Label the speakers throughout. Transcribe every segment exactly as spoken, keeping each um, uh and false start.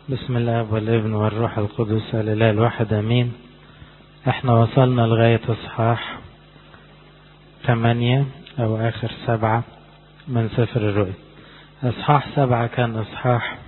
Speaker 1: بسم الله والابن والروح القدس الإله الواحد امين. احنا وصلنا لغاية اصحاح ثمانية او اخر سبعة من سفر الرؤيا. اصحاح سبعة كان اصحاح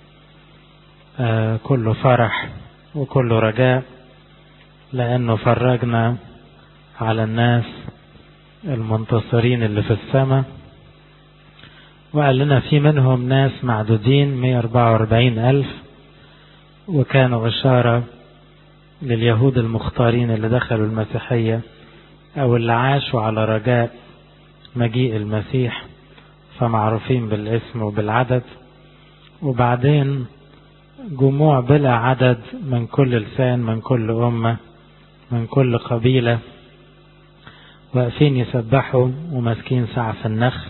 Speaker 1: آه كله فرح وكله رجاء، لانه فرجنا على الناس المنتصرين اللي في السماء، وقال لنا في منهم ناس معدودين مئة وأربعة وأربعين ألف، وكانوا إشارة لليهود المختارين اللي دخلوا المسيحية أو اللي عاشوا على رجاء مجيء المسيح، فمعروفين بالاسم وبالعدد. وبعدين جموع بلا عدد من كل لسان، من كل أمة، من كل قبيلة، واقفين يسبحوا وماسكين سعف النخل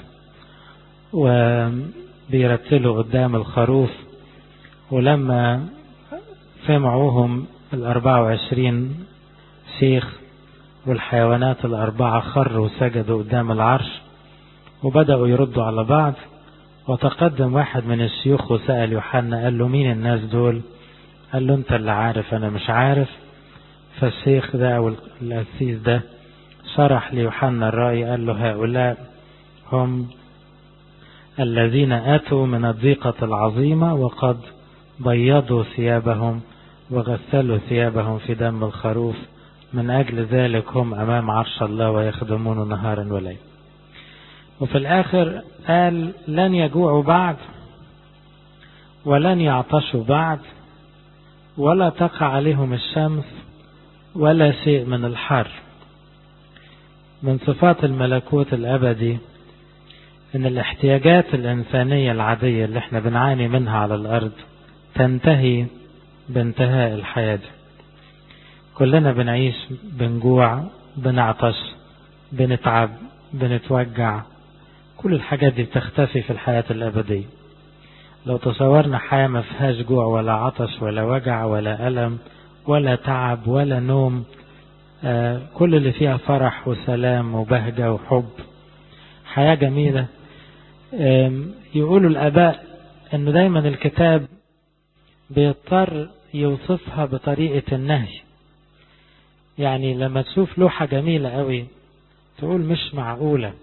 Speaker 1: وبيرتلوا قدام الخروف. ولما سمعوهم الأربعة وعشرين شيخ والحيوانات الأربعة خروا وسجدوا قدام العرش وبدأوا يردوا على بعض. وتقدم واحد من الشيوخ وسأل يوحنا، قال له مين الناس دول؟ قال له انت اللي عارف، انا مش عارف. فالشيخ ده او القسيس ده شرح ليوحنا الرأي، قال له هؤلاء هم الذين أتوا من الضيقة العظيمة وقد بيضوا ثيابهم وغسلوا ثيابهم في دم الخروف، من أجل ذلك هم أمام عرش الله ويخدمون نهارا وليلا. وفي الآخر قال لن يجوعوا بعد ولن يعطشوا بعد ولا تقع عليهم الشمس ولا شيء من الحر. من صفات الملكوت الأبدي إن الاحتياجات الإنسانية العادية اللي احنا بنعاني منها على الأرض تنتهي بانتهاء الحياة. كلنا بنعيش، بنجوع، بنعطش، بنتعب، بنتوجع، كل الحاجات دي بتختفي في الحياة الأبدية. لو تصورنا حياة ما فيهاش جوع ولا عطش ولا وجع ولا ألم ولا تعب ولا نوم، آه كل اللي فيها فرح وسلام وبهجة وحب، حياة جميلة. يقولوا الآباء أنه دايما الكتاب بيضطر يوصفها بطريقة النهي. يعني لما تشوف لوحة جميلة قوي تقول مش معقولة،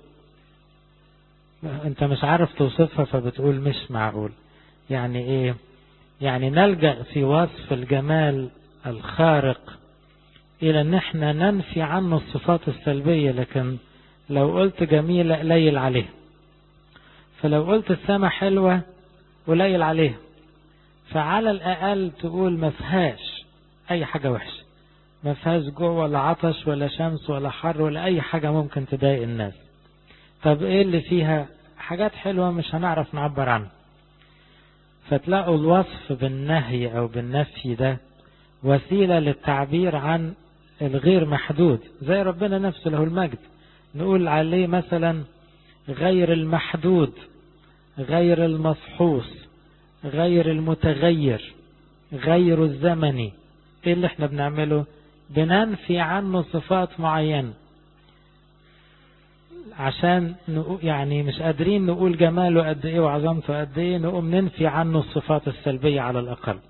Speaker 1: انت مش عارف توصفها فبتقول مش معقول. يعني ايه؟ يعني نلجأ في وصف الجمال الخارق الى ان احنا ننفي عنه الصفات السلبية، لكن لو قلت جميلة قليل عليها، فلو قلت السماء حلوة قليل عليها، فعلى الأقل تقول ما فيهاش أي حاجة وحشة، ما فيهاش جوع ولا عطش ولا شمس ولا حر ولا أي حاجة ممكن تضايق الناس. طب إيه اللي فيها؟ حاجات حلوة مش هنعرف نعبر عنها. فتلاقوا الوصف بالنهي أو بالنفي ده وسيلة للتعبير عن الغير محدود، زي ربنا نفسه له المجد نقول عليه مثلا غير المحدود، غير المفحوص، غير المتغير، غير الزمني. ايه اللي احنا بنعمله؟ بننفي عنه صفات معينة عشان نقول، يعني مش قادرين نقول جماله قد ايه وعظمته قد ايه، نقوم ننفي عنه الصفات السلبية على الأقل.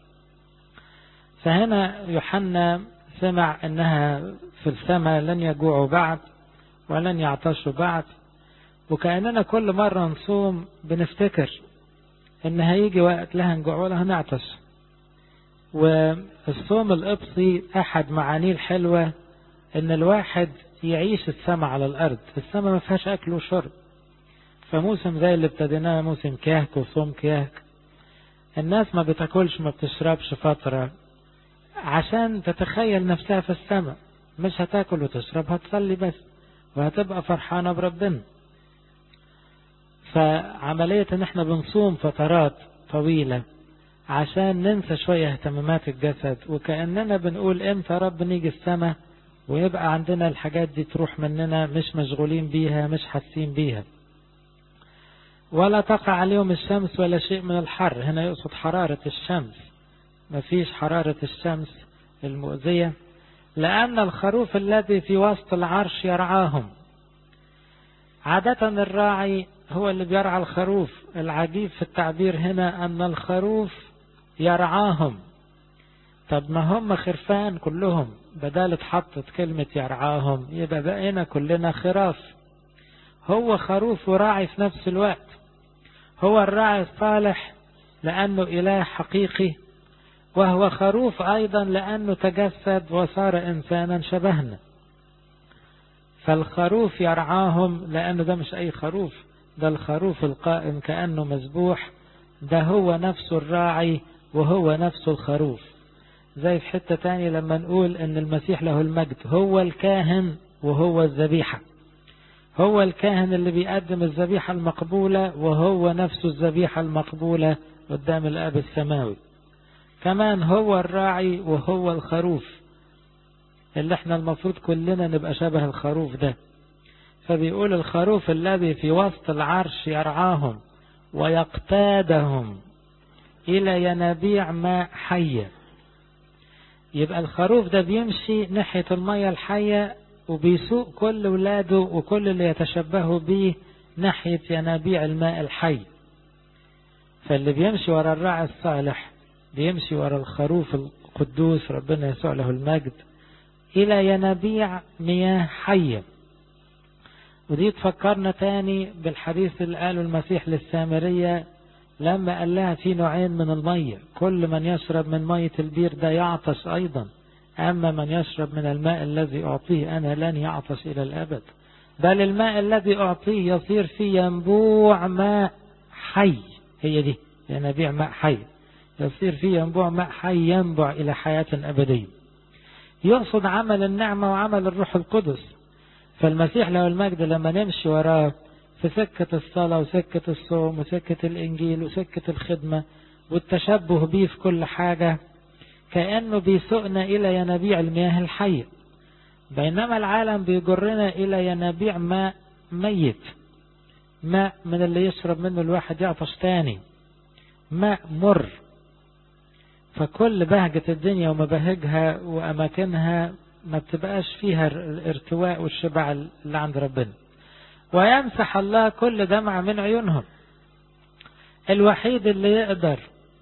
Speaker 1: فهنا يوحنا سمع انها في السماء لن يجوعوا بعد ولن يعطشوا بعد، وكأننا كل مرة نصوم بنفتكر ان هيجي وقت لا هنجوع ولا هنعطش. والصوم القبطي احد معانيه الحلوة ان الواحد يعيش السماء على الارض. السماء ما فيهاش اكل وشرب، فموسم زي اللي ابتديناه موسم كيهك وصوم كيهك، الناس ما بتاكلش ما بتشربش فترة عشان تتخيل نفسها في السماء. مش هتاكل وتشرب، هتصلي بس وهتبقى فرحانة بربنا. فعملية ان احنا بنصوم فترات طويلة عشان ننسى شوية اهتمامات الجسد، وكأننا بنقول امتى رب نيجي السماء ويبقى عندنا الحاجات دي تروح مننا، مش مشغولين بيها، مش حاسين بيها. ولا تقع عليهم الشمس ولا شيء من الحر. هنا يقصد حرارة الشمس، مفيش حرارة الشمس المؤذية، لأن الخروف الذي في وسط العرش يرعاهم. عادة الراعي هو اللي بيرعى الخروف. العجيب في التعبير هنا أن الخروف يرعاهم. طب ما هم خرفان كلهم، بدال اتحطت كلمة يرعاهم يبقى بقينا كلنا خراف. هو خروف وراعي في نفس الوقت. هو الراعي الصالح لأنه إله حقيقي، وهو خروف أيضا لأنه تجسد وصار إنسانا شبهنا. فالخروف يرعاهم لأنه ده مش أي خروف، ده الخروف القائم كأنه مذبوح، ده هو نفسه الراعي وهو نفسه الخروف. زي في حتة تاني لما نقول ان المسيح له المجد هو الكاهن وهو الذبيحة. هو الكاهن اللي بيقدم الذبيحة المقبولة، وهو نفسه الذبيحة المقبولة قدام الآب السماوي. كمان هو الراعي وهو الخروف اللي احنا المفروض كلنا نبقى شبه الخروف ده. فبيقول الخروف الذي في وسط العرش يرعاهم ويقتادهم إلى ينابيع ماء حية. يبقى الخروف ده بيمشي ناحية المية الحية وبيسوق كل ولاده وكل اللي يتشبهوا به ناحية ينابيع الماء الحي. فاللي بيمشي ورا الراعي الصالح بيمشي ورا الخروف القدوس ربنا يسوع له المجد إلى ينابيع مياه حية. ودي تفكرنا تاني بالحديث اللي قاله المسيح للسامرية لما قال لها في نوعين من المية، كل من يشرب من مية البير ده يعطش أيضا، أما من يشرب من الماء الذي أعطيه أنا لن يعطش إلى الأبد، بل الماء الذي أعطيه يصير فيه ينبوع ماء حي. هي دي ينابيع ماء حي، يصير فيه ينبوع ماء حي ينبع إلى حياة أبدية. يقصد عمل النعمة وعمل الروح القدس. فالمسيح له المجد لما نمشي وراه في سكة الصلاة وسكة الصوم وسكة الإنجيل وسكة الخدمة والتشبه به في كل حاجة، كأنه بيسوقنا إلى ينابيع المياه الحية، بينما العالم بيجرنا إلى ينابيع ماء ميت، ماء من اللي يشرب منه الواحد يعطش تاني، ماء مر. فكل بهجة الدنيا ومباهجها وأماكنها ما بتبقاش فيها الارتواء والشبع اللي عند ربنا. ويمسح الله كل دمع من عيونهم. الوحيد اللي يقدر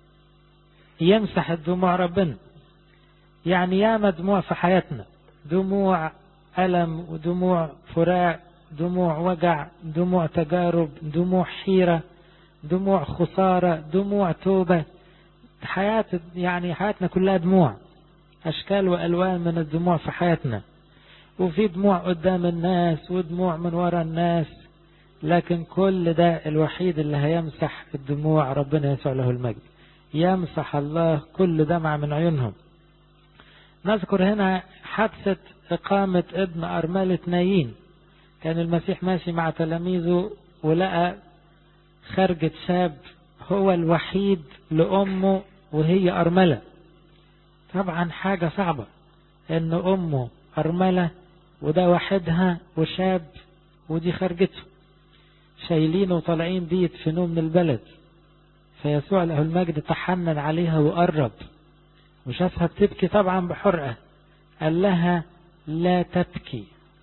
Speaker 1: يمسح الدموع ربنا. يعني ياما دموع في حياتنا، دموع ألم ودموع فراق، دموع وجع، دموع تجارب، دموع حيرة، دموع خسارة، دموع توبة. حياة يعني حياتنا كلها دموع، أشكال وألوان من الدموع في حياتنا، وفي دموع قدام الناس ودموع من وراء الناس، لكن كل ده الوحيد اللي هيمسح الدموع ربنا يسوع له المجد. يمسح الله كل دمع من عيونهم. نذكر هنا حادثة إقامة ابن أرملة نايين. كان المسيح ماشي مع تلاميذه ولقى خرجة شاب هو الوحيد لأمه وهي أرملة. طبعا حاجة صعبة إن أمه أرملة وده وحدها وشاب ودي خرجته، شايلين وطالعين بيه يدفنوه من البلد. فيسوع له المجد تحنن عليها وقرب وشافها بتبكي طبعا بحرقة، قال لها لا تبكي.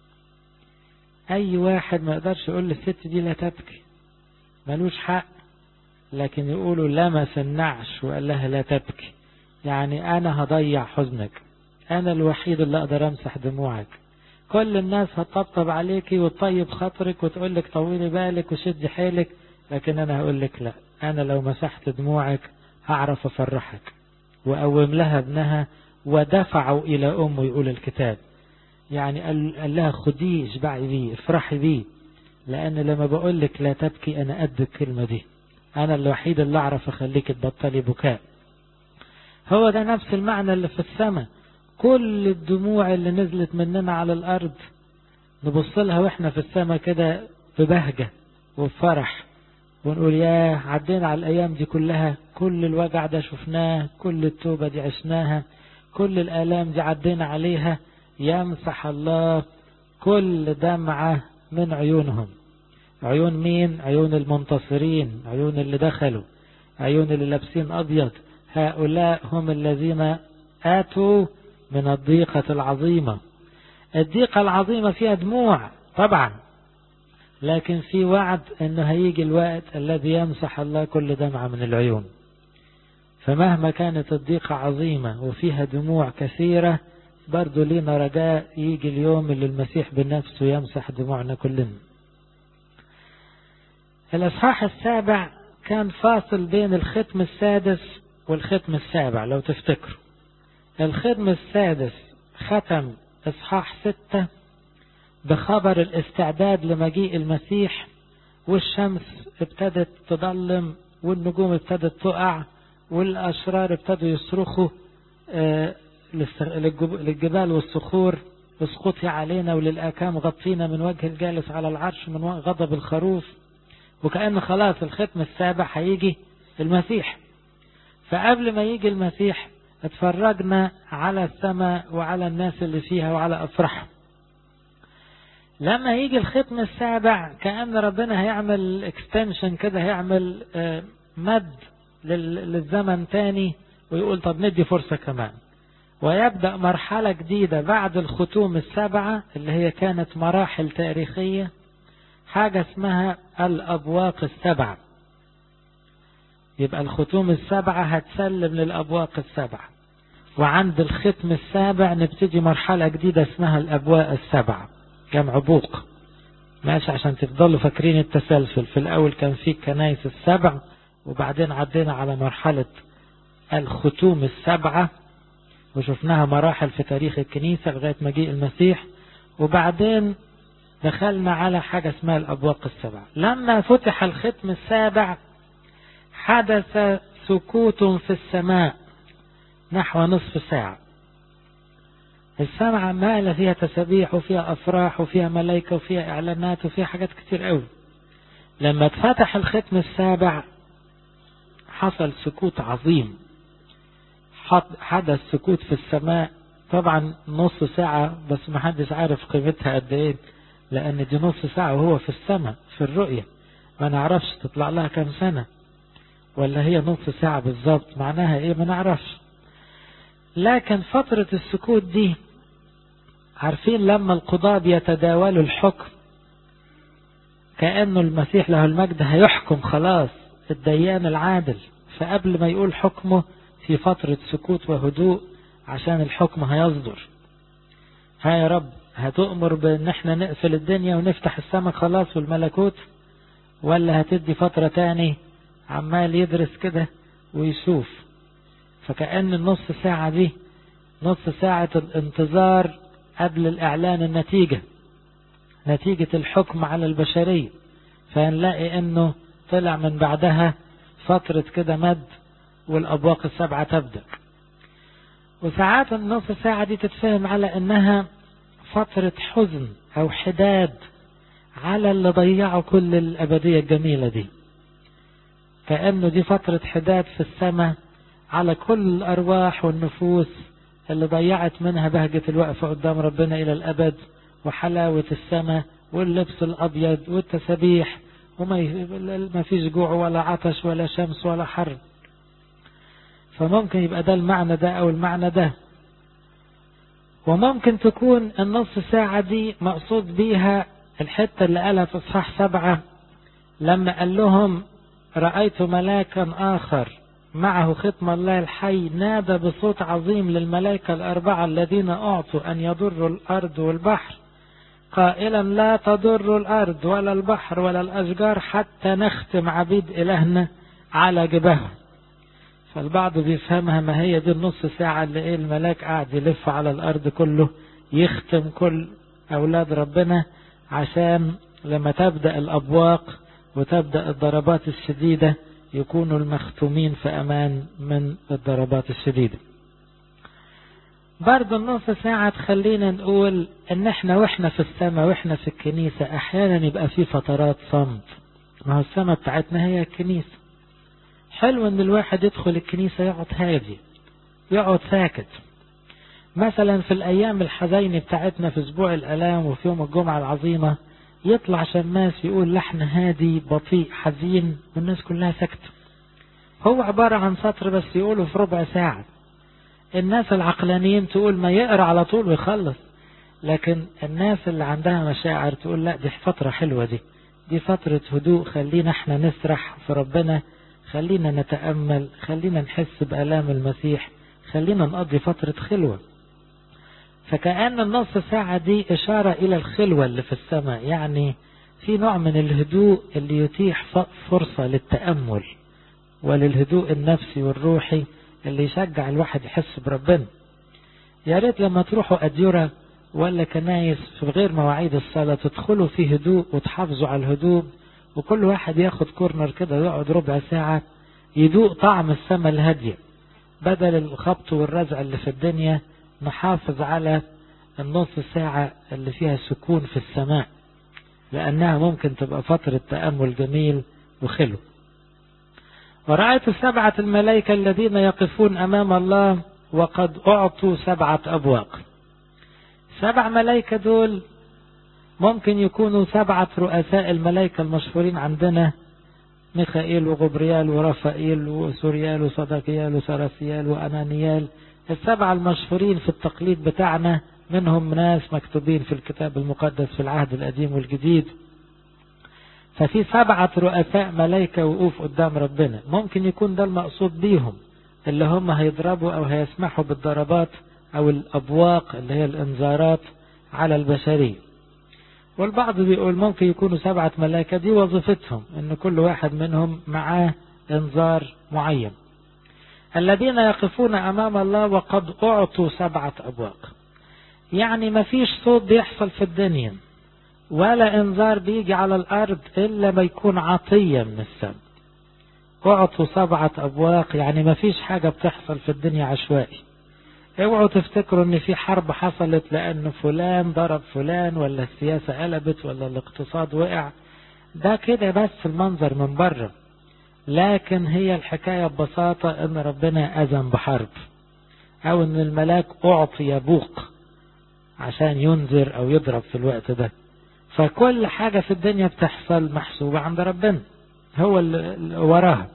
Speaker 1: أي واحد ما يقدرش يقول للست دي لا تبكي، ملوش حق، لكن يقولوا لمس النعش وقال لها لا تبكي، يعني أنا هضيع حزنك، أنا الوحيد اللي أقدر أمسح دموعك. كل الناس هتطبطب عليكي وتطيب خاطرك وتقول لك طولي بالك وشدي حيلك، لكن أنا هقول لك لا، أنا لو مسحت دموعك هعرف أفرحك. وأوم لها ابنها ودفعوا إلى أمه يقول الكتاب، يعني قال لها خديه اشبعي بيه افرحي بيه، لأن لما بقول لك لا تبكي أنا قد الكلمة دي، أنا الوحيد اللي أعرف أخليك تبطلي بكاء. هو ده نفس المعنى اللي في السماء. كل الدموع اللي نزلت مننا على الأرض نبص لها وإحنا في السماء كده ببهجة وبفرح ونقول ياه عدينا على الأيام دي كلها، كل الوجع ده شفناه، كل التوبة دي عشناها، كل الآلام دي عدينا عليها. يمسح الله كل دمعة من عيونهم. عيون مين؟ عيون المنتصرين، عيون اللي دخلوا، عيون اللي لابسين أبيض. هؤلاء هم الذين آتوا من الضيقة العظيمة. الضيقة العظيمة فيها دموع طبعا، لكن في وعد انه هيجي الوقت الذي يمسح الله كل دمعة من العيون. فمهما كانت الضيقة عظيمة وفيها دموع كثيرة برضو لينا رجاء يجي اليوم اللي المسيح بنفسه يمسح دموعنا كلنا. الإصحاح السابع كان فاصل بين الختم السادس والختم السابع. لو تفتكروا الختم السادس ختم إصحاح ستة بخبر الاستعداد لمجيء المسيح، والشمس ابتدت تظلم والنجوم ابتدت تقع والأشرار ابتدوا يصرخوا للجبال والصخور اسقطي علينا، وللآكام غطينا من وجه الجالس على العرش من غضب الخروف. وكأن خلاص الختم السابع هيجي المسيح. فقبل ما يجي المسيح اتفرجنا على السماء وعلى الناس اللي فيها وعلى أفراحهم. لما يجي الختم السابع كأن ربنا هيعمل اكستنشن كده، هيعمل مد للزمن تاني ويقول طب ندي فرصة كمان، ويبدأ مرحلة جديدة بعد الختوم السبعة اللي هي كانت مراحل تاريخية، حاجة اسمها الأبواق السبعة. يبقى الختوم السبعة هتسلم للأبواق السبعة، وعند الختم السابع نبتدي مرحلة جديدة اسمها الأبواق السبعة، جمع بوق ماشي عشان تفضلوا فاكرين التسلسل. في الأول كان في كنايس السبع، وبعدين عدينا على مرحلة الختوم السبعة وشفناها مراحل في تاريخ الكنيسة لغاية مجيء المسيح، وبعدين دخلنا على حاجة اسمها الأبواق السبعة. لما فتح الختم السابع حدث سكوت في السماء نحو نصف ساعة. السماء عمالة فيها تسبيح وفيها أفراح وفيها ملائكة وفيها إعلانات وفيها حاجات كتير قوي. لما اتفتح الختم السابع حصل سكوت عظيم، حدث سكوت في السماء. طبعا نص ساعة بس ما حدش عارف قيمتها قد ايه، لأن دي نص ساعة وهو في السماء في الرؤية، ما نعرفش تطلع لها كم سنة ولا هي نص ساعة بالظبط معناها ايه ما نعرفش. لكن فترة السكوت دي عارفين لما القضاة بيتداولوا الحكم كأنه المسيح له المجد هيحكم خلاص الديان العادل، فقبل ما يقول حكمه في فترة سكوت وهدوء عشان الحكم هيصدر. ها يا رب هتؤمر بان احنا نقفل الدنيا ونفتح السماء خلاص والملكوت، ولا هتدي فترة تاني عمال يدرس كده ويشوف. فكأن النص ساعة دي نص ساعة الانتظار قبل الإعلان النتيجة، نتيجة الحكم على البشرية. فنلاقي انه طلع من بعدها فترة كده مد والأبواق السبعة تبدأ. وساعات النص ساعة دي تتفهم على انها فترة حزن او حداد على اللي ضيعوا كل الأبدية الجميلة دي. كأنه دي فترة حداد في السماء على كل الأرواح والنفوس اللي ضيعت منها بهجة الوقفة قدام ربنا إلى الأبد وحلاوة السماء واللبس الأبيض والتسبيح، وما فيش جوع ولا عطش ولا شمس ولا حر. فممكن يبقى ده المعنى ده أو المعنى ده. وممكن تكون النص ساعة دي مقصود بيها الحتة اللي قالها في إصحاح سبعة لما قال لهم رأيت ملاكا آخر معه ختم الله الحي نادى بصوت عظيم للملائكة الأربعة الذين أعطوا أن يضروا الأرض والبحر قائلا لا تضر الأرض ولا البحر ولا الأشجار حتى نختم عبيد إلهنا على جبههم. فالبعض بيفهمها ما هي دي النص ساعة اللي ايه الملاك قاعد يلف على الأرض كله يختم كل أولاد ربنا، عشان لما تبدأ الأبواق وتبدأ الضربات الشديدة يكونوا المختومين في أمان من الضربات الشديدة. برضو النص ساعة تخلينا نقول ان احنا واحنا في السماء واحنا في الكنيسة احيانا يبقى في فترات صمت. ما هو السماء بتاعتنا هي الكنيسة. حلو ان الواحد يدخل الكنيسة يقعد هادي يقعد ساكت. مثلا في الايام الحزينة بتاعتنا في اسبوع الالام وفي يوم الجمعة العظيمة يطلع شماس يقول لحن هادي بطيء حزين والناس كلها ساكتة. هو عبارة عن سطر بس يقوله في ربع ساعة. الناس العقلانيين تقول ما يقرأ على طول ويخلص، لكن الناس اللي عندها مشاعر تقول لا دي فترة حلوة، دي دي فترة هدوء، خلينا احنا نسرح في ربنا خلينا نتأمل، خلينا نحس بآلام المسيح، خلينا نقضي فترة خلوة. فكأن النص ساعة دي إشارة إلى الخلوة اللي في السماء، يعني في نوع من الهدوء اللي يتيح فرصة للتأمل وللهدوء النفسي والروحي اللي يشجع الواحد يحس بربنا. يا ريت لما تروحوا أديرة ولا كنايس في غير مواعيد الصلاة تدخلوا في هدوء وتحافظوا على الهدوء، وكل واحد ياخد كورنر كده ويقعد ربع ساعة يدوق طعم السماء الهادية، بدل الخبط والرزع اللي في الدنيا نحافظ على النص ساعة اللي فيها سكون في السماء، لأنها ممكن تبقى فترة تأمل جميل وخلو. ورأيت سبعة الملائكة الذين يقفون أمام الله وقد أعطوا سبعة أبواق. سبع ملائكة دول ممكن يكونوا سبعة رؤساء الملائكة المشهورين عندنا، ميخائيل وغبريال ورافائيل وسوريال وصدقيال وسراسيال وأنانيال، السبعة المشهورين في التقليد بتاعنا، منهم ناس مكتوبين في الكتاب المقدس في العهد القديم والجديد. ففي سبعة رؤساء ملائكة وقوف قدام ربنا، ممكن يكون ده المقصود بيهم اللي هم هيضربوا أو هيسمحوا بالضربات أو الأبواق اللي هي الإنذارات على البشرية. والبعض بيقول ممكن يكونوا سبعة ملائكة دي وظيفتهم ان كل واحد منهم معاه انذار معين. الذين يقفون امام الله وقد اعطوا سبعة ابواق، يعني ما فيش صوت بيحصل في الدنيا ولا انذار بيجي على الارض الا ما يكون عطية من السماء. اعطوا سبعة ابواق يعني ما فيش حاجة بتحصل في الدنيا عشوائي. اوعوا تفتكروا ان في حرب حصلت لان فلان ضرب فلان ولا السياسة قلبت ولا الاقتصاد وقع، ده كده بس المنظر من بره، لكن هي الحكاية ببساطة ان ربنا اذن بحرب او ان الملاك اعطي بوق عشان ينذر او يضرب في الوقت ده. فكل حاجة في الدنيا بتحصل محسوبة عند ربنا، هو اللي وراها.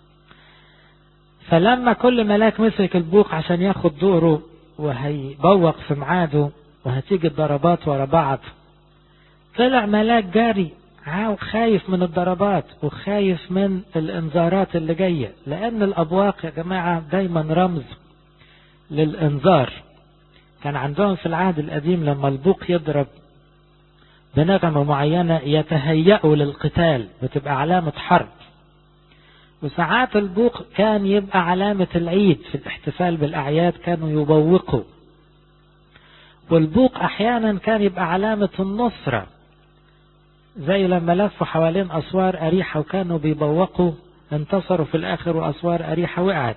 Speaker 1: فلما كل ملاك مسك البوق عشان ياخد دوره وهيبوق في ميعاده وهتيجي الضربات ورا بعض، طلع ملاك جاري خايف من الضربات وخايف من الانذارات اللي جاية، لان الابواق يا جماعة دايما رمز للانذار. كان عندهم في العهد القديم لما البوق يضرب بنغمة معينة يتهيأوا للقتال، بتبقى علامة حرب. وساعات البوق كان يبقى علامة العيد في الاحتفال بالأعياد، كانوا يبوقوا. والبوق أحيانا كان يبقى علامة النصرة، زي لما لفوا حوالين أسوار أريحة وكانوا بيبوقوا انتصروا في الآخر وأسوار أريحة وقعت.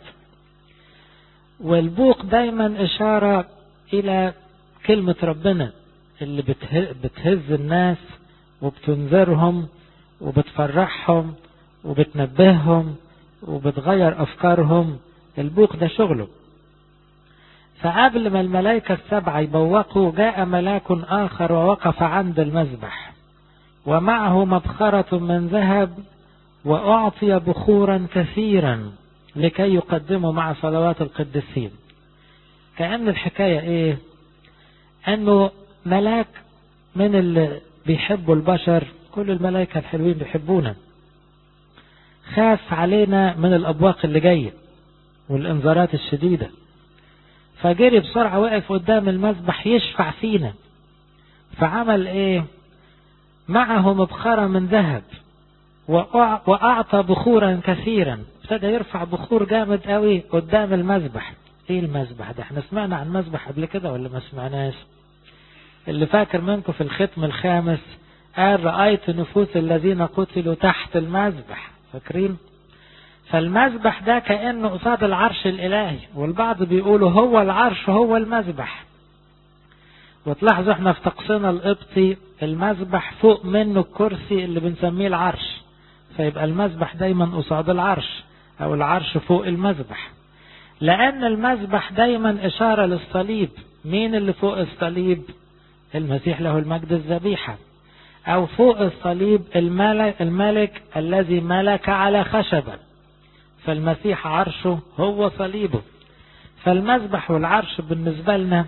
Speaker 1: والبوق دايما إشارة إلى كلمة ربنا اللي بتهز الناس وبتنذرهم وبتفرحهم وبتنبههم وبتغير أفكارهم. البوق ده شغله. فقبل ما الملائكة السبعة يبوقوا جاء ملاك آخر ووقف عند المذبح ومعه مبخرة من ذهب وأعطي بخورا كثيرا لكي يقدموا مع صلوات القديسين. كأن الحكاية ايه؟ انه ملاك من اللي بيحبوا البشر، كل الملائكة الحلوين بيحبونا، خاف علينا من الأبواق اللي جاية والإنذارات الشديدة، فجري بسرعة وقف قدام المذبح يشفع فينا. فعمل ايه؟ معه مبخرة من ذهب وأعطى بخورا كثيرا، ابتدى يرفع بخور جامد قوي قدام المذبح. ايه المذبح ده؟ احنا سمعنا عن مذبح قبل كده ولا ما سمعناش؟ اللي فاكر منكم في الختم الخامس قال رأيت نفوس الذين قتلوا تحت المذبح، فاكرين؟ فالمذبح ده كأنه قصاد العرش الإلهي، والبعض بيقولوا هو العرش هو المذبح. وتلاحظوا احنا في طقسنا القبطي المذبح فوق منه الكرسي اللي بنسميه العرش، فيبقى المذبح دايما قصاد العرش او العرش فوق المذبح، لأن المذبح دايما إشارة للصليب. مين اللي فوق الصليب؟ المسيح له المجد الذبيحة. أو فوق الصليب الملك, الملك الذي ملك على خشبة، فالمسيح عرشه هو صليبه. فالمذبح والعرش بالنسبة لنا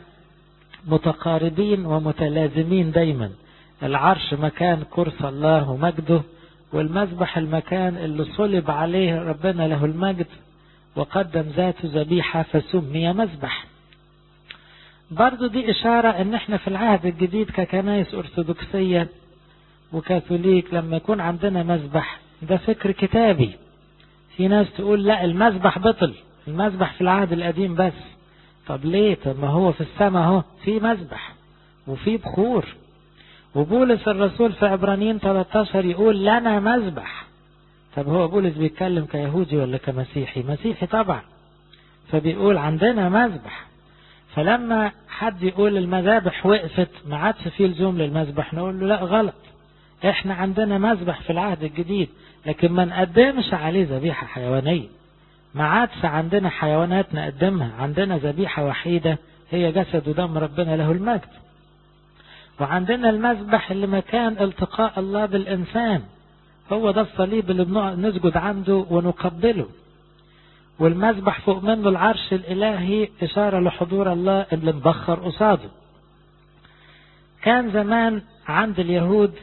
Speaker 1: متقاربين ومتلازمين دايما. العرش مكان كرسي الله ومجده، والمذبح المكان اللي صلب عليه ربنا له المجد وقدم ذاته ذبيحة فسمي مذبح. برضو دي إشارة ان احنا في العهد الجديد ككنائس أرثوذكسية وكاثوليك لما يكون عندنا مذبح ده فكر كتابي. في ناس تقول لا المذبح بطل، المذبح في العهد القديم بس. طب ليه؟ طب ما هو في السماء اهو في مذبح وفي بخور. وبولس الرسول في عبرانيين ثلاثة عشر يقول لنا مذبح. طب هو بولس بيتكلم كيهودي ولا كمسيحي؟ مسيحي طبعا. فبيقول عندنا مذبح. فلما حد يقول المذابح وقفت ما عادش فيه لزوم للمذبح، نقول له لا غلط، احنا عندنا مذبح في العهد الجديد لكن ما نقدمش عليه ذبيحة حيوانية. ما عادش عندنا حيوانات نقدمها، عندنا ذبيحة وحيدة هي جسد ودم ربنا له المجد. وعندنا المذبح اللي مكان التقاء الله بالإنسان، هو ده الصليب اللي بنسجد عنده ونقبله. والمذبح فوق منه العرش الإلهي إشارة لحضور الله اللي مبخر قصاده. كان زمان عند اليهود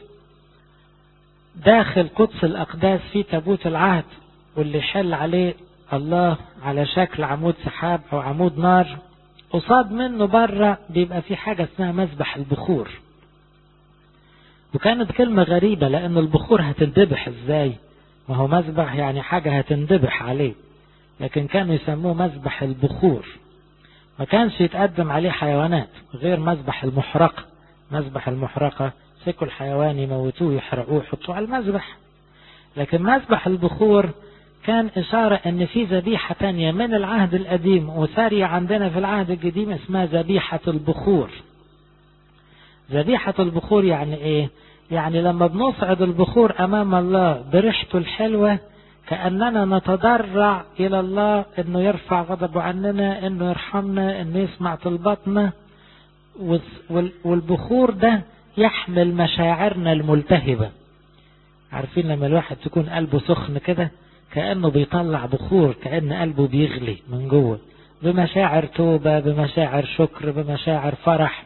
Speaker 1: داخل قدس الأقداس في تابوت العهد واللي يحل عليه الله على شكل عمود سحاب أو عمود نار، قصاد منه بره بيبقى في حاجة اسمها مذبح البخور. وكانت كلمة غريبة لأن البخور هتندبح ازاي؟ ما هو مذبح يعني حاجة هتندبح عليه، لكن كانوا يسموه مذبح البخور. ما كانش يتقدم عليه حيوانات غير مذبح المحرقة. مذبح المحرقة سكوا الحيوان يموتوه يحرقوه يحطوه على المذبح. لكن مذبح البخور كان إشارة أن في ذبيحة تانية من العهد القديم وسارية عندنا في العهد الجديد اسمها ذبيحة البخور. ذبيحة البخور يعني إيه؟ يعني لما بنصعد البخور أمام الله بريحته الحلوة كأننا نتضرع إلى الله أنه يرفع غضبه عننا، أنه يرحمنا، أنه يسمع طلباتنا. والبخور ده يحمل مشاعرنا الملتهبة. عارفين لما الواحد تكون قلبه سخن كده كأنه بيطلع بخور، كأن قلبه بيغلي من جوه بمشاعر توبة، بمشاعر شكر، بمشاعر فرح.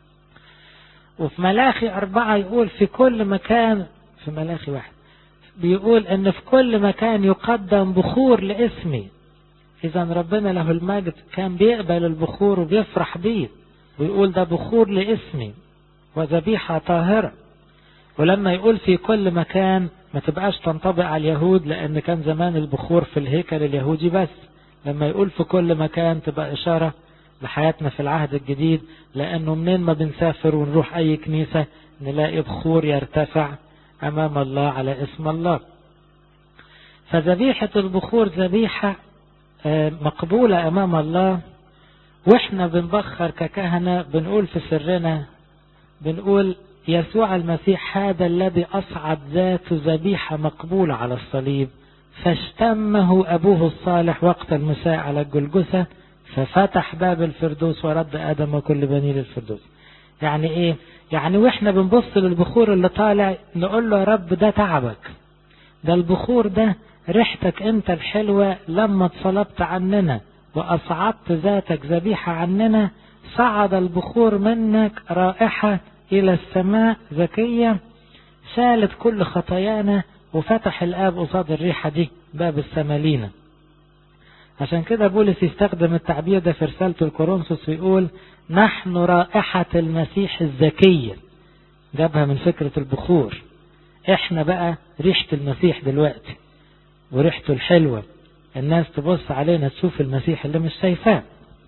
Speaker 1: وفي ملاخي أربعة يقول في كل مكان، في ملاخي واحد بيقول ان في كل مكان يقدم بخور لاسمي. اذا ربنا له المجد كان بيقبل البخور وبيفرح بيه ويقول ده بخور لاسمي وذبيحة طاهرة. ولما يقول في كل مكان ما تبقاش تنطبق على اليهود لان كان زمان البخور في الهيكل اليهودي بس. لما يقول في كل مكان تبقى اشارة لحياتنا في العهد الجديد، لانه منين ما بنسافر ونروح اي كنيسة نلاقي بخور يرتفع أمام الله على اسم الله. فذبيحة البخور ذبيحة مقبولة أمام الله. وإحنا بنبخر ككهنة بنقول في سرنا، بنقول يسوع المسيح هذا الذي أصعد ذاته ذبيحة مقبولة على الصليب، فاشتمه أبوه الصالح وقت المساء على الجلجثة ففتح باب الفردوس ورد آدم وكل بني للفردوس. يعني إيه؟ يعني وإحنا بنبص للبخور اللي طالع نقول له يا رب ده تعبك، ده البخور ده ريحتك أنت الحلوة لما اتصلبت عننا وأصعدت ذاتك ذبيحة عننا، صعد البخور منك رائحة إلى السماء زكية شالت كل خطايانا وفتح الآب قصاد الريحة دي باب السماء لينا. عشان كده بولس يستخدم التعبير ده في رسالته الكورنثوس ويقول نحن رائحة المسيح الزكية. جابها من فكرة البخور. احنا بقى ريحة المسيح دلوقتي وريحته الحلوة، الناس تبص علينا تشوف المسيح اللي مش شايفاه.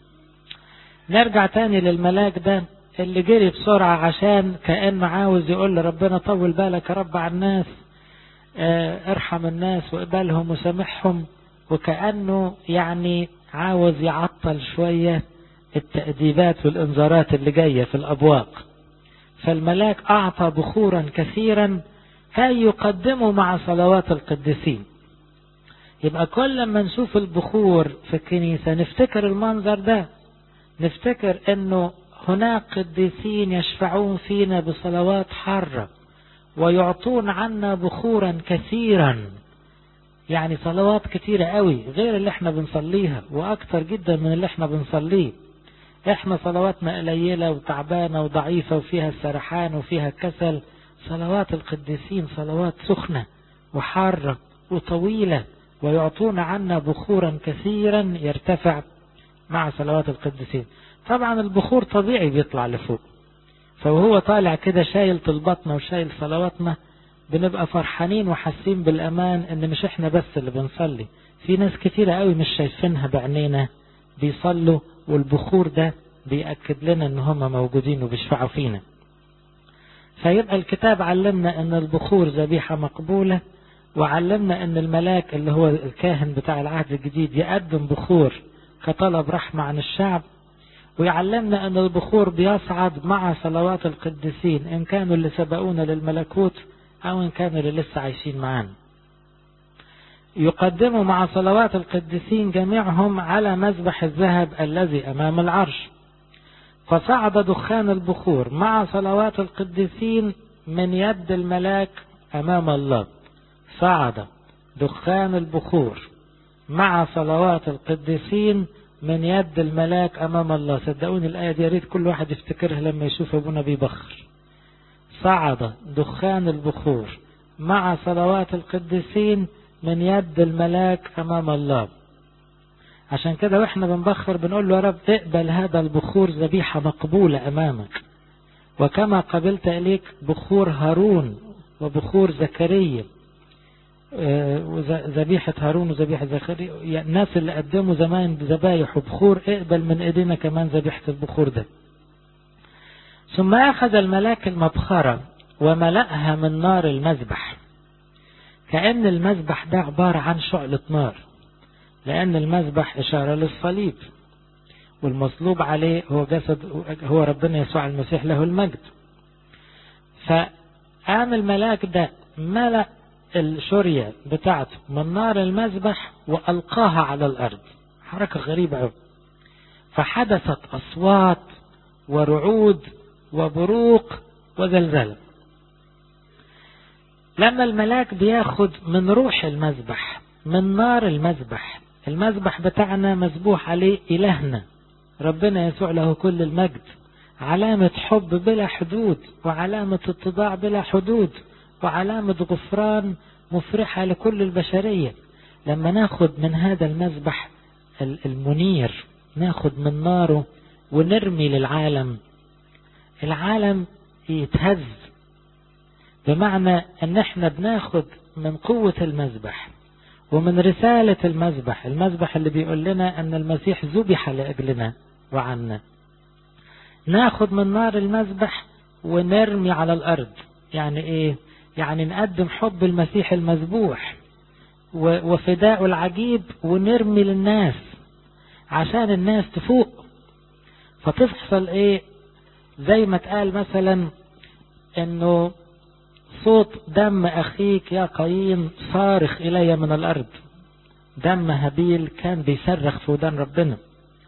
Speaker 1: نرجع تاني للملاك ده اللي جري بسرعة عشان كأنه عاوز يقول لربنا طول بالك يا رب على الناس، اه ارحم الناس واقبلهم وسامحهم، وكأنه يعني عاوز يعطل شوية التأديبات والإنذارات اللي جاية في الأبواق. فالملاك أعطى بخورا كثيرا كي يقدموا مع صلوات القديسين. يبقى كل ما نشوف البخور في الكنيسة نفتكر المنظر ده، نفتكر انه هناك قديسين يشفعون فينا بصلوات حارة ويعطون عنا بخورا كثيرا، يعني صلوات كتيرة قوي غير اللي احنا بنصليها واكتر جدا من اللي احنا بنصليه. احنا صلواتنا قليلة وتعبانة وضعيفة وفيها السرحان وفيها الكسل. صلوات القديسين صلوات سخنة وحارة وطويلة، ويعطون عنا بخورا كثيرا يرتفع مع صلوات القديسين. طبعا البخور طبيعي بيطلع لفوق، فهو طالع كده شايل طلباتنا وشايل صلواتنا، بنبقى فرحانين وحاسين بالأمان ان مش احنا بس اللي بنصلي، في ناس كتيرة قوي مش شايفينها بعينينا بيصلوا، والبخور ده بيأكد لنا ان هم موجودين وبيشفعوا فينا. فيبقى الكتاب علمنا ان البخور ذبيحة مقبولة، وعلمنا ان الملاك اللي هو الكاهن بتاع العهد الجديد يقدم بخور كطلب رحمة عن الشعب، ويعلمنا ان البخور بيصعد مع صلوات القديسين ان كانوا اللي سبقونا للملكوت او ان كانوا اللي لسه عايشين معانا. يقدموا مع صلوات القديسين جميعهم على مذبح الذهب الذي امام العرش. فصعد دخان البخور مع صلوات القديسين من يد الملاك امام الله. صعد دخان البخور مع صلوات القديسين من يد الملاك امام الله. صدقوني الايه دي يا ريت كل واحد يفتكرها لما يشوف ابونا بيبخر. صعد دخان البخور مع صلوات القديسين من يد الملاك امام الله. عشان كده واحنا بنبخر بنقول له يا رب اقبل هذا البخور ذبيحة مقبولة امامك، وكما قبلت اليك بخور هارون وبخور زكريا، ذبيحة هارون وذبيحة زكريا، الناس اللي قدموا زمان ذبايح وبخور، اقبل من ايدينا كمان ذبيحة البخور ده. ثم اخذ الملاك المبخرة وملأها من نار المذبح. كأن المذبح ده عبارة عن شعلة نار، لأن المذبح إشارة للصليب، والمصلوب عليه هو جسد هو ربنا يسوع المسيح له المجد. فقام الملاك ده ملأ الشرية بتاعته من نار المذبح وألقاها على الأرض. حركة غريبة أوي. فحدثت أصوات ورعود وبروق وزلزال. لما الملاك بياخد من روح المذبح من نار المذبح، المذبح بتاعنا مذبوح عليه إلهنا ربنا يسوع له كل المجد، علامة حب بلا حدود، وعلامة اتضاع بلا حدود، وعلامة غفران مفرحة لكل البشرية. لما ناخد من هذا المذبح المنير، ناخد من ناره ونرمي للعالم، العالم يتهز، بمعنى ان احنا بناخد من قوة المذبح ومن رسالة المذبح، المذبح اللي بيقول لنا ان المسيح ذبح لأجلنا وعنا. ناخد من نار المذبح ونرمي على الارض. يعني ايه؟ يعني نقدم حب المسيح المذبوح وفداء العجيب ونرمي للناس عشان الناس تفوق. فتحصل ايه؟ زي ما اتقال مثلا انه صوت دم اخيك يا قايين صارخ الي من الارض. دم هابيل كان بيصرخ في ودان ربنا.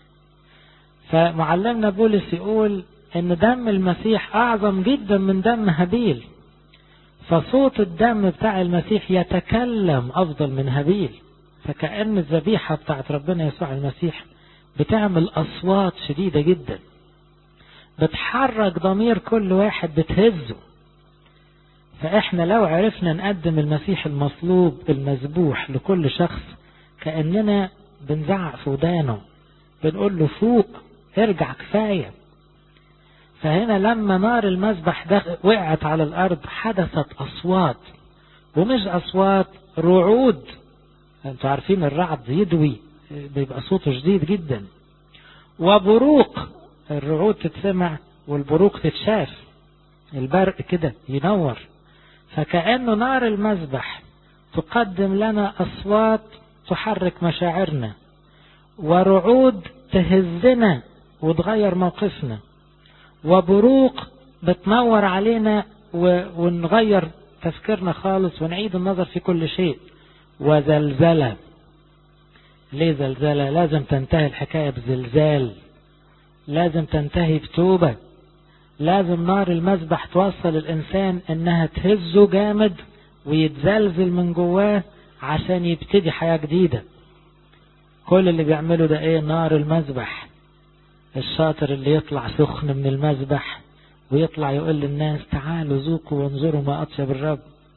Speaker 1: فمعلمنا بولس يقول ان دم المسيح اعظم جدا من دم هابيل، فصوت الدم بتاع المسيح يتكلم افضل من هابيل. فكأن الذبيحة بتاعت ربنا يسوع المسيح بتعمل اصوات شديدة جدا، بتحرك ضمير كل واحد، بتهزه. فاحنا لو عرفنا نقدم المسيح المصلوب المذبوح لكل شخص، كأننا بنزعق في ودانه، بنقول له فوق، ارجع، كفاية. فهنا لما نار المذبح ده وقعت على الارض حدثت اصوات، ومش اصوات، رعود. انتوا عارفين الرعد يدوي، بيبقى صوته شديد جدا. وبروق، الرعود تتسمع والبروق تتشاف، البرق كده ينور. فكأنه نار المذبح تقدم لنا أصوات تحرك مشاعرنا، ورعود تهزنا وتغير موقفنا، وبروق بتنور علينا ونغير تفكيرنا خالص ونعيد النظر في كل شيء. وزلزلة. ليه زلزلة؟ لازم تنتهي الحكاية بزلزال، لازم تنتهي بتوبة، لازم نار المذبح توصل الإنسان إنها تهزه جامد ويتزلزل من جواه عشان يبتدي حياة جديدة. كل اللي بيعمله ده إيه؟ نار المذبح. الشاطر اللي يطلع سخن من المذبح ويطلع يقول للناس تعالوا ذوقوا وانظروا ما أطيب الرب.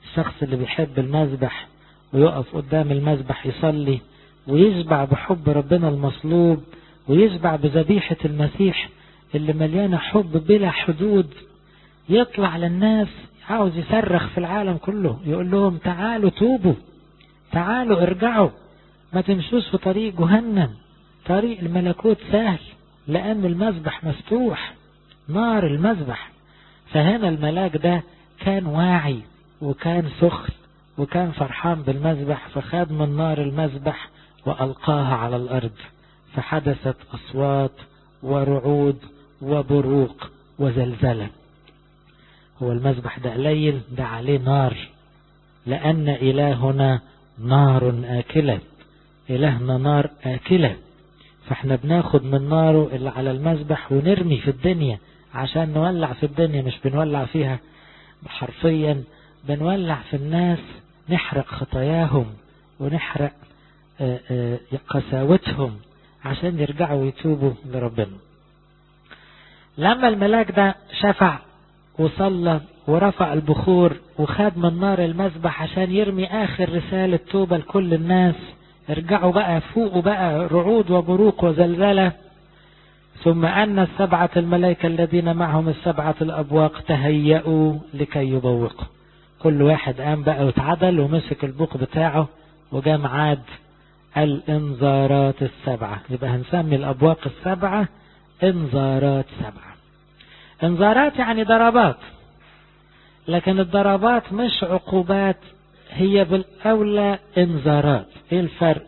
Speaker 1: الشخص اللي بيحب المذبح ويقف قدام المذبح يصلي ويشبع بحب ربنا المصلوب ويشبع بذبيحة المسيح اللي مليانة حب بلا حدود، يطلع للناس عاوز يصرخ في العالم كله يقول لهم تعالوا توبوا، تعالوا ارجعوا، ما تمشوش في طريق جهنم، طريق الملكوت سهل لأن المذبح مفتوح، نار المذبح. فهنا الملاك ده كان واعي وكان سخن وكان فرحان بالمذبح، فخد من نار المذبح وألقاها على الأرض، فحدثت أصوات ورعود وبروق وزلزلة. هو المذبح ده قليل، ده عليه نار، لأن إلهنا نار آكلة، إلهنا نار آكلة، فاحنا بناخد من ناره اللي على المذبح ونرمي في الدنيا عشان نولع في الدنيا، مش بنولع فيها حرفيا، بنولع في الناس، نحرق خطاياهم ونحرق قساوتهم عشان يرجعوا ويتوبوا لربنا. لما الملاك ده شفع وصلى ورفع البخور وخد من نار المذبح عشان يرمي آخر رسالة توبة لكل الناس، ارجعوا بقى فوقوا بقى، رعود وبروق وزلزلة. ثم أن السبعة الملائكة الذين معهم السبعة الأبواق تهيأوا لكي يبوقوا. كل واحد قام بقى واتعدل ومسك البوق بتاعه وجاء معاد الانذارات السبعة. يبقى هنسمي الأبواق السبعة انذارات سبعة. انذارات يعني ضربات، لكن الضربات مش عقوبات، هي بالأولى انذارات. ايه الفرق؟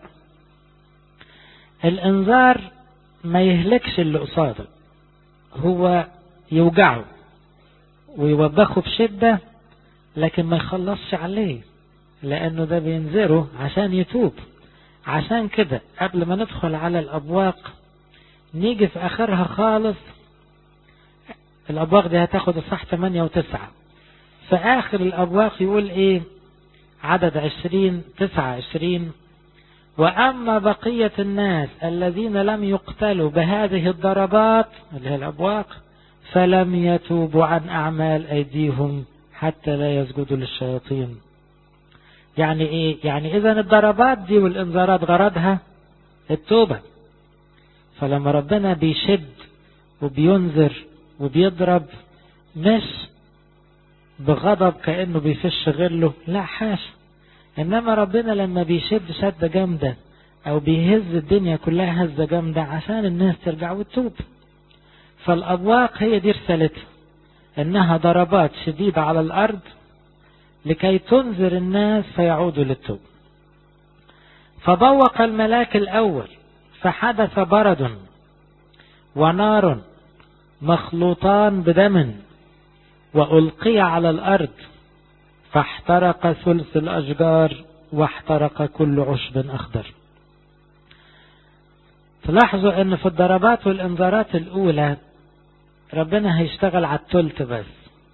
Speaker 1: الانذار ما يهلكش اللي قصاده، هو يوجعه ويوبخه بشدة، لكن ما يخلصش عليه، لأنه ده بينذره عشان يتوب. عشان كده قبل ما ندخل على الأبواق نيجي في آخرها خالص. الأبواق دي هتاخد الصح ثمانية وتسعة. في آخر الأبواق يقول إيه؟ عدد عشرين تسعة عشرين: وأما بقية الناس الذين لم يقتلوا بهذه الضربات اللي هي الأبواق فلم يتوبوا عن أعمال أيديهم حتى لا يسجدوا للشياطين. يعني إيه؟ يعني إذن الضربات دي والإنذارات غرضها التوبة. فلما ربنا بيشد وبينذر وبيضرب مش بغضب كأنه بيفش غله، لا حاشا، إنما ربنا لما بيشد شدة جامدة أو بيهز الدنيا كلها هزة جامدة عشان الناس ترجع وتتوب. فالأبواق هي دي رسالتها، إنها ضربات شديدة على الأرض لكي تنذر الناس فيعودوا للتوب. فبوق الملاك الأول فحدث برد ونار مخلوطان بدم وألقي على الأرض فاحترق ثلث الأشجار واحترق كل عشب أخضر. تلاحظوا أن في الضربات والإنذارات الأولى ربنا هيشتغل على الثلث بس،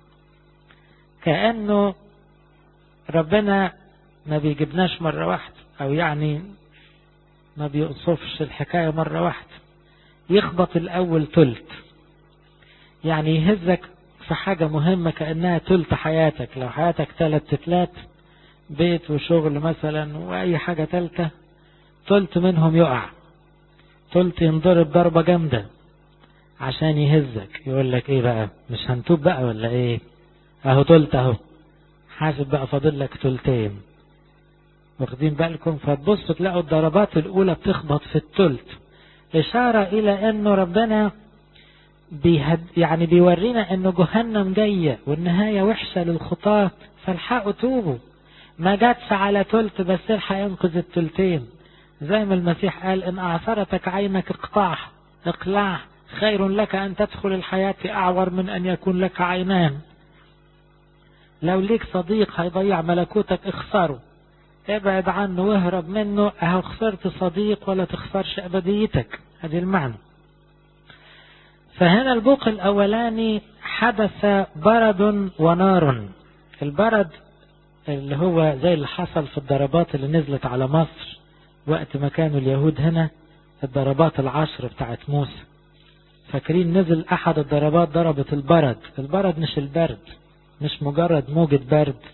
Speaker 1: كأنه ربنا ما بيجيبناش مرة واحدة، أو يعني ما بيقصفش الحكاية مرة واحدة، يخبط الأول ثلث، يعني يهزك في حاجة مهمة كأنها ثلث حياتك. لو حياتك ثلاث تلات، بيت وشغل مثلا وأي حاجة ثالثة، ثلث منهم يقع، ثلث ينضرب ضربة جامدة عشان يهزك. يقول لك ايه بقى، مش هنتوب بقى ولا ايه؟ اهو ثلث اهو، حاسب بقى فاضل لك ثلثين. واخدين بالكم؟ فتبصوا تلاقوا الضربات الأولى بتخبط في الثلث، إشارة إلى أنه ربنا بيهد يعني بيورينا أنه جهنم جاية والنهاية وحشة للخطاة، فالحقوا توبوا. ما جاتش على ثلث بس، الحق ينقذ الثلثين، زي ما المسيح قال: إن أعثرتك عينك اقطعها اقلعها، خير لك أن تدخل الحياة أعور من أن يكون لك عينان. لو ليك صديق هيضيع ملكوتك اخسره، ابعد عنه واهرب منه، اهو خسرت صديق ولا تخسرش أبديتك. هذه المعنى. فهنا البوق الأولاني حدث برد ونار. البرد اللي هو زي اللي حصل في الضربات اللي نزلت على مصر وقت ما كانوا اليهود هنا، الضربات العشر بتاعت موسى. فاكرين نزل أحد الضربات ضربت البرد. البرد مش البرد، مش مجرد موجة برد،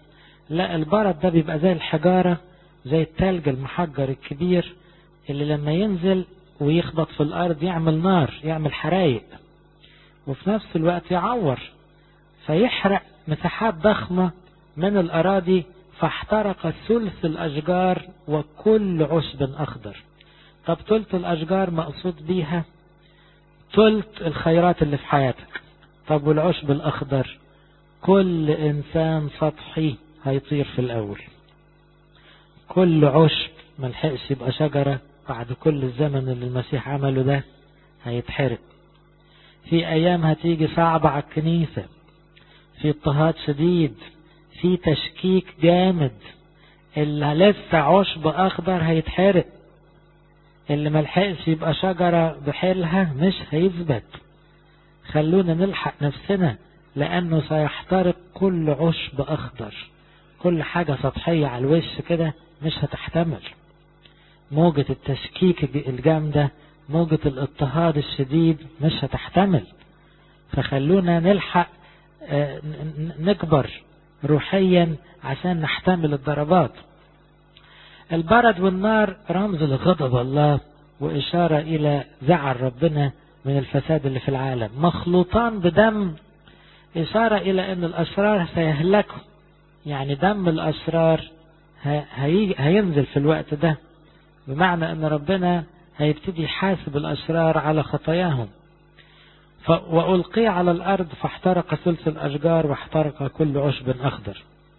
Speaker 1: لا، البرد ده بيبقى زي الحجارة، زي التلج المحجر الكبير اللي لما ينزل ويخبط في الأرض يعمل نار، يعمل حرايق، وفي نفس الوقت يعور، فيحرق مساحات ضخمة من الأراضي. فاحترق ثلث الأشجار وكل عشب أخضر. طب ثلث الأشجار مقصود بيها ثلث الخيرات اللي في حياتك. طب والعشب الأخضر؟ كل إنسان سطحي هيطير في الأول. كل عشب ملحقش يبقى شجرة بعد كل الزمن اللي المسيح عمله ده هيتحرق. في أيام هتيجي صعبة على الكنيسة، في اضطهاد شديد، في تشكيك جامد. اللي لسه عشب أخضر هيتحرق، اللي ملحقش يبقى شجرة بحيلها مش هيثبت. خلونا نلحق نفسنا، لأنه سيحترق كل عشب أخضر. كل حاجة سطحية على الوش كده مش هتحتمل موجة التشكيك الجامدة، موجة الاضطهاد الشديد مش هتحتمل. فخلونا نلحق نكبر روحيا عشان نحتمل الضربات. البرد والنار رمز لغضب الله وإشارة إلى زعل ربنا من الفساد اللي في العالم، مخلوطان بدم، إشارة إلى أن الأشرار سيهلكوا. يعني دم الأشرار هينزل في الوقت ده، بمعنى أن ربنا هيبتدي يحاسب الأشرار على خطاياهم. وألقي على الأرض فاحترق ثلث الأشجار واحترق كل عشب أخضر.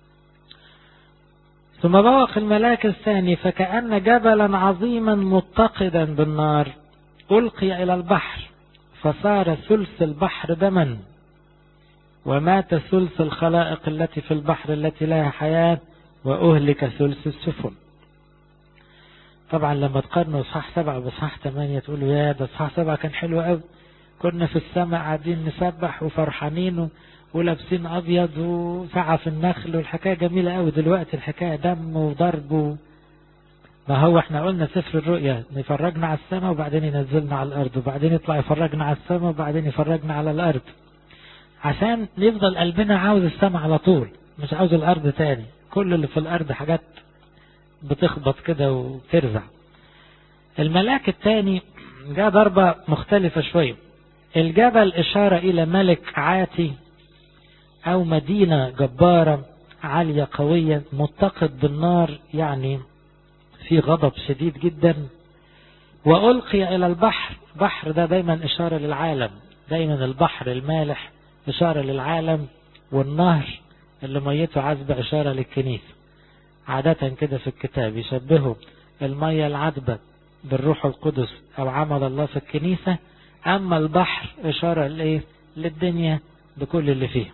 Speaker 1: ثم بوق الملاك الثاني فكأن جبلا عظيما متقدا بالنار ألقي إلى البحر، فصار ثلث البحر دما، ومات ثلث الخلائق التي في البحر التي لها حياة، وأهلك ثلث السفن. طبعا لما تقارنوا إصحاح سبعة بإصحاح ثمانية تقولوا يا ده إصحاح سبعة كان حلو قوي، كنا في السماء قاعدين نسبح وفرحانين ولابسين أبيض وسعى في النخل والحكاية جميلة قوي. دلوقتي الحكاية دم وضرب. ما هو احنا قلنا سفر الرؤيا يفرجنا على السماء وبعدين ينزلنا على الأرض، وبعدين يطلع يفرجنا على السماء وبعدين يفرجنا على الأرض، عشان يفضل قلبنا عاوز السماء على طول، مش عاوز الأرض تاني. كل اللي في الأرض حاجات بتخبط كده وترزع. الملاك الثاني جاء ضربة مختلفة شوية. الجبل إشارة إلى ملك عاتي أو مدينة جبارة عالية قوية متقد بالنار، يعني في غضب شديد جدا. وألقي إلى البحر، بحر ده دايما إشارة للعالم، دايما البحر المالح إشارة للعالم، والنهر اللي ميته عذبة إشارة للكنيسة. عادة كده في الكتاب يشبهوا المية العذبة بالروح القدس أو عمل الله في الكنيسة، أما البحر إشارة لإيه؟ للدنيا بكل اللي فيه.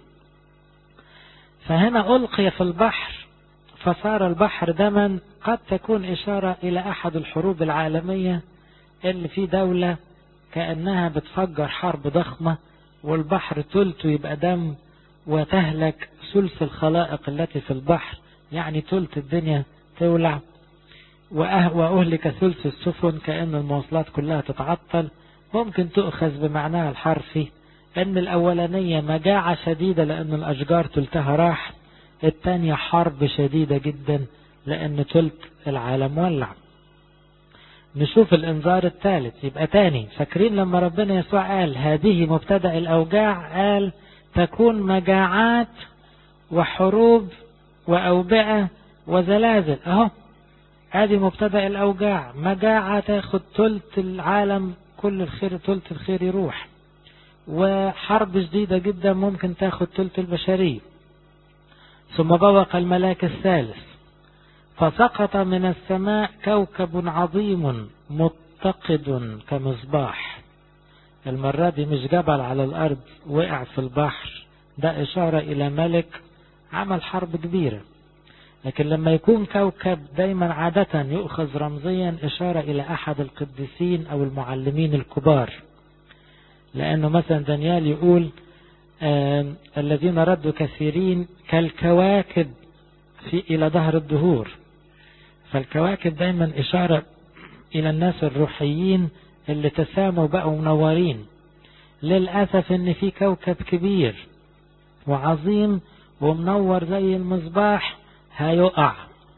Speaker 1: فهنا ألقي في البحر فصار البحر دما، قد تكون إشارة إلى أحد الحروب العالمية اللي في دولة كأنها بتفجر حرب ضخمة، والبحر تلته يبقى دم وتهلك ثلث الخلائق التي في البحر، يعني تلت الدنيا تولع. وأهلك ثلث السفن، كأن المواصلات كلها تتعطل. ممكن تؤخذ بمعناها الحرفي أن الأولانية مجاعة شديدة لأن الأشجار تلتها راح، الثانية حرب شديدة جدا لأن تلت العالم ولع. نشوف الإنذار الثالث يبقى تاني. فاكرين لما ربنا يسوع قال هذه مبتدأ الأوجاع، قال تكون مجاعات وحروب وأوبئة وزلازل. أهو هذه مبتدأ الأوجاع، مجاعة تاخد تلت العالم، كل الخير تلت الخير يروح، وحرب شديدة جدا ممكن تاخد تلت البشرية. ثم بوق الملاك الثالث فسقط من السماء كوكب عظيم متقد كمصباح. المرة دي مش جبل على الأرض وقع في البحر، ده إشارة إلى ملك عمل حرب كبيرة. لكن لما يكون كوكب دايما عادة يؤخذ رمزيا إشارة إلى أحد القديسين أو المعلمين الكبار، لأنه مثلا دانيال يقول آه الذين ردوا كثيرين كالكواكب في إلى ظهر الدهور. فالكواكب دايما إشارة إلى الناس الروحيين اللي تساموا بقوا منورين. للأسف إن في كوكب كبير وعظيم ومنور زي المصباح هيقع.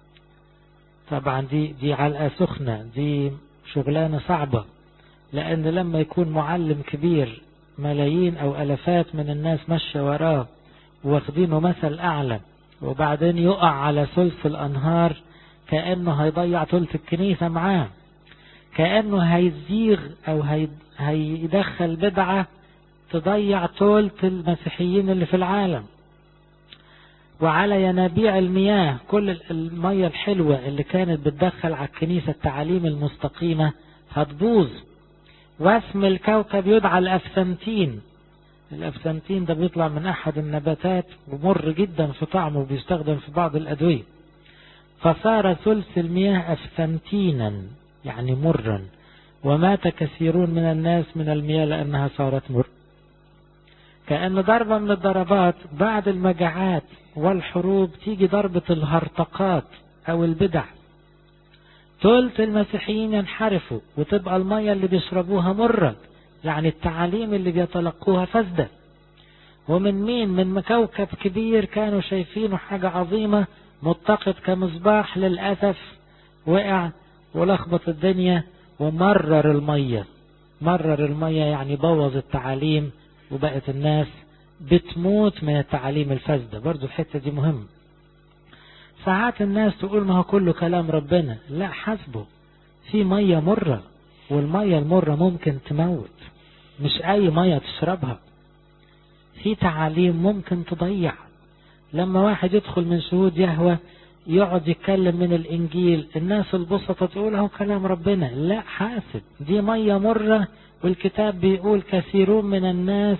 Speaker 1: طبعا دي دي علقة سخنة، دي شغلانة صعبة، لأن لما يكون معلم كبير ملايين أو ألفات من الناس ماشية وراه واخدينه مثل أعلى، وبعدين يقع على ثلث الأنهار، كأنه هيضيع ثلث الكنيسة معاه، كأنه هيزيغ أو هيدخل بدعة تضيع ثلث المسيحيين اللي في العالم. وعلى ينابيع المياه، كل المية الحلوة اللي كانت بتدخل على الكنيسة التعاليم المستقيمة هتبوظ. واسم الكوكب يدعى الأفسنتين. الأفسنتين ده بيطلع من أحد النباتات ومر جدا في طعمه وبيستخدم في بعض الأدوية. فصار ثلث المياه أفسنتينا يعني مرا، ومات كثيرون من الناس من المياه لأنها صارت مر. كأن ضربة من الضربات بعد المجاعات والحروب تيجي ضربة الهرطقات أو البدع، ثلث المسيحيين ينحرفوا وتبقى المية اللي بيشربوها مرة، يعني التعاليم اللي بيتلقوها فاسدة. ومن مين؟ من كوكب كبير كانوا شايفينه حاجة عظيمة، متقد كمصباح، للأسف وقع ولخبط الدنيا ومرر المية. مرر المية يعني بوظ التعاليم، وبقت الناس بتموت من التعاليم الفاسدة. برضو الحتة دي مهم. ساعات الناس تقول ما هو كله كلام ربنا، لا حسبه، في مية مرة، والمية المرة ممكن تموت، مش أي مية تشربها. في تعاليم ممكن تضيع. لما واحد يدخل من شهود يهوى يقعد يتكلم من الإنجيل، الناس البسطة تقول هو كلام ربنا، لا حاسب، دي مية مرة، والكتاب بيقول كثيرون من الناس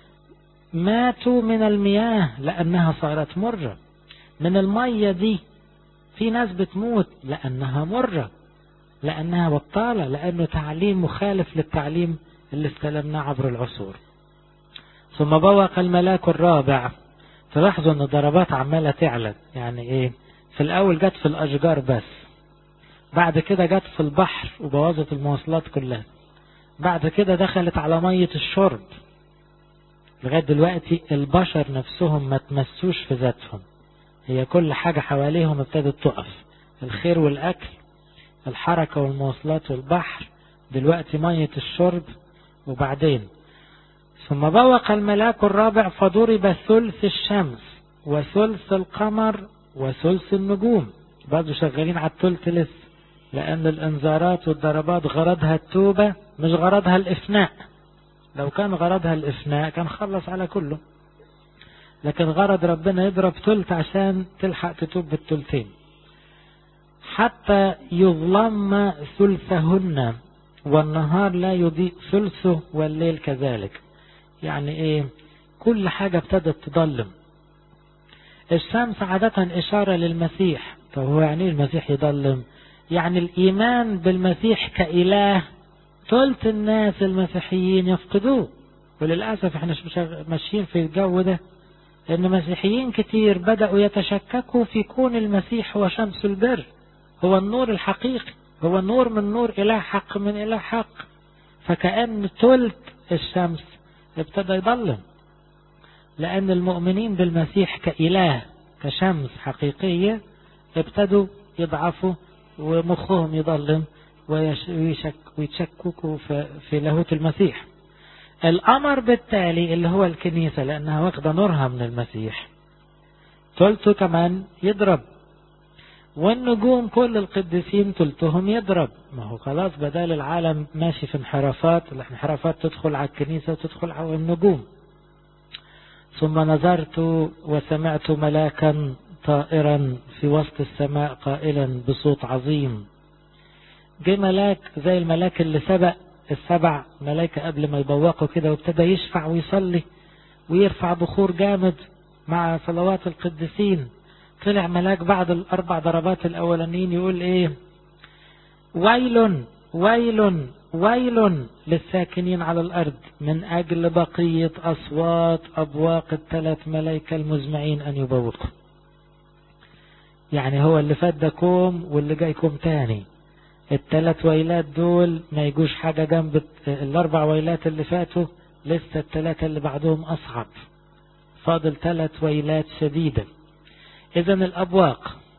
Speaker 1: ماتوا من المياه لأنها صارت مرة. من المية دي في ناس بتموت لأنها مرة، لأنها بطالة، لأنه تعليم مخالف للتعليم اللي استلمناه عبر العصور. ثم بوق الملاك الرابع. تلاحظوا ان الضربات عمالة تعلى، يعني ايه؟ في الاول جت في الاشجار بس، بعد كده جت في البحر وبوظت المواصلات كلها، بعد كده دخلت على مية الشرب. لغاية دلوقتي البشر نفسهم ما تمسوش في ذاتهم، هي كل حاجة حواليهم ابتدت تقف، الخير والأكل، الحركة والمواصلات والبحر، دلوقتي مية الشرب. وبعدين ثم بوق الملاك الرابع فضرب ثلث الشمس وثلث القمر وثلث النجوم. برضو شغالين على الثلث لسه، لأن الانذارات والضربات غرضها التوبة مش غرضها الإفناء. لو كان غرضها الإفناء كان خلص على كله، لكن غرض ربنا يضرب ثلث عشان تلحق تتوب بالثلثين. حتى يظلم ثلثهن والنهار لا يضيء ثلثه والليل كذلك. يعني ايه؟ كل حاجة ابتدت تضلم. الشمس عادة إشارة للمسيح. طب هو يعني المسيح يضلم؟ يعني الإيمان بالمسيح كإله ثلث الناس المسيحيين يفقدوه. وللأسف احنا ماشيين في الجو ده، لأن مسيحيين كتير بدأوا يتشككوا في كون المسيح هو شمس البر، هو النور الحقيقي، هو النور من نور إله حق من إله حق. فكأن ثلث الشمس ابتدى يضلم، لأن المؤمنين بالمسيح كإله كشمس حقيقية ابتدوا يضعفوا ومخهم يضلم ويتشككوا في لاهوت المسيح. الأمر بالتالي اللي هو الكنيسة لأنها واخدة نورها من المسيح ثلثه كمان يضرب، والنجوم كل القديسين ثلثهم يضرب. ما هو خلاص بدال العالم ماشي في انحرافات، الانحرافات تدخل على الكنيسة وتدخل على النجوم. ثم نظرت وسمعت ملاكا طائرا في وسط السماء قائلا بصوت عظيم. جه ملاك زي الملاك اللي سبق السبع ملائكة قبل ما يبوقوا كده، وابتدى يشفع ويصلي ويرفع بخور جامد مع صلوات القديسين. طلع ملاك بعد الأربع ضربات الأولانيين يقول إيه؟ ويل ويل ويل للساكنين على الأرض من أجل بقية أصوات أبواق الثلاث ملائكة المزمعين أن يبوقوا. يعني هو اللي فات ده كوم واللي جاي كوم تاني. الثلاث ويلات دول ما يجوش حاجة جنب الأربع ويلات اللي فاتوا، لسه الثلاثة اللي بعدهم أصعب، فاضل ثلاث ويلات شديدة. إذن الأبواق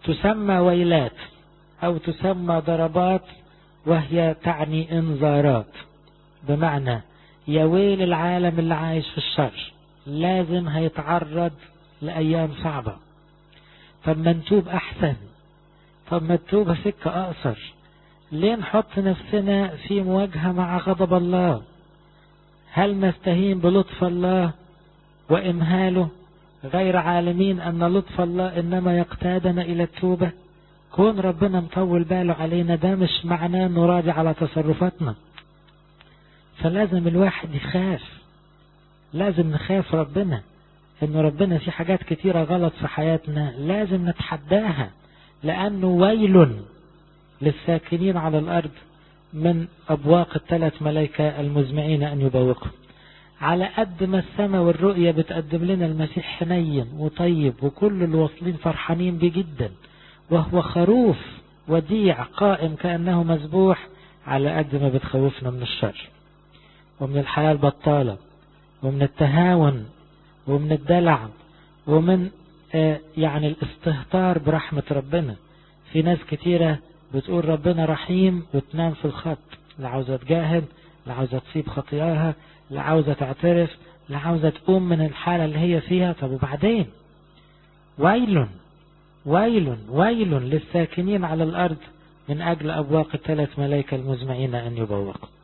Speaker 1: تسمى ويلات أو تسمى ضربات، وهي تعني انذارات، بمعنى يا ويل العالم اللي عايش في الشر، لازم هيتعرض لأيام صعبة. طب ما نتوب أحسن، طب ما التوبة سكة أقصر، ليه نحط نفسنا في مواجهة مع غضب الله؟ هل نستهين بلطف الله وإمهاله غير عالمين أن لطف الله إنما يقتادنا إلى التوبة؟ كون ربنا مطول باله علينا ده مش معناه أنه راضي على تصرفاتنا. فلازم الواحد يخاف، لازم نخاف ربنا، إنه ربنا في حاجات كتيرة غلط في حياتنا لازم نتحداها، لأنه ويل للساكنين على الأرض من أبواق الثلاث ملائكة المزمعين أن يبوقوا. على قد ما السماء والرؤية بتقدم لنا المسيح حنين وطيب وكل الواصلين فرحانين بيه جدا، وهو خروف وديع قائم كأنه مذبوح، على قد ما بتخوفنا من الشر ومن الحياة البطالة ومن التهاون ومن الدلع ومن آه يعني الاستهتار برحمة ربنا. في ناس كتيرة بتقول ربنا رحيم وتنام في الخط، لا عاوزة تجاهد، لا عاوزة تسيب خطيئها، لا عاوزة تعترف، لا عاوزة تقوم من الحالة اللي هي فيها. طب وبعدين؟ ويل ويل ويل للساكنين على الأرض من أجل أبواق الثلاث ملائكة المزمعين أن يبوقوا.